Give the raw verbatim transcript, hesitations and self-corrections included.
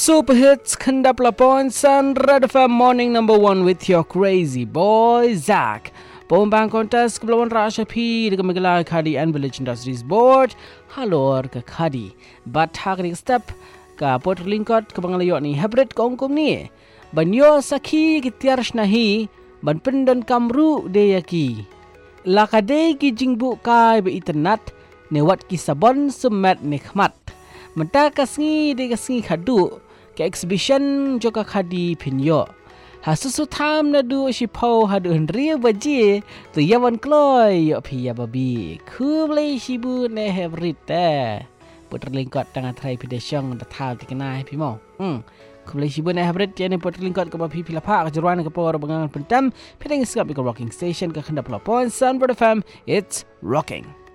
Super hits Kendap Lapon Sun Red F M Morning Number One with your crazy boy Zach. Pombang kontes kebelawan Rasha P dengan menggelar Khadi and Village Industries Board. Halor ke Khadi. Bat hak ni step ke Port Lingkot ke Bangladesh ni hybrid kongkom ni. Banyo sakhi kitiar nahi ban pendon kamru de yaki. Lakade ki jingbu kai be internet ne wat ki sabon semat nikmat. Menta kasngi de kasngi khadu ke exhibition joka khadi pinyo. Hasusu tham na du si pau hadu hendri baji tu yawan kloy yo pia babi. Kuble sibu ne hebrite. Puter lingkot tangan trai pidesong da thal tikenai pimo. Hmm. Kuble sibu ne hebrit ya ne puter lingkot ke babi pilapa ke jeruan ke por bengangan pentam. Pideng skap ke rocking station ke Kendap Lapon Sun F M. It's rocking.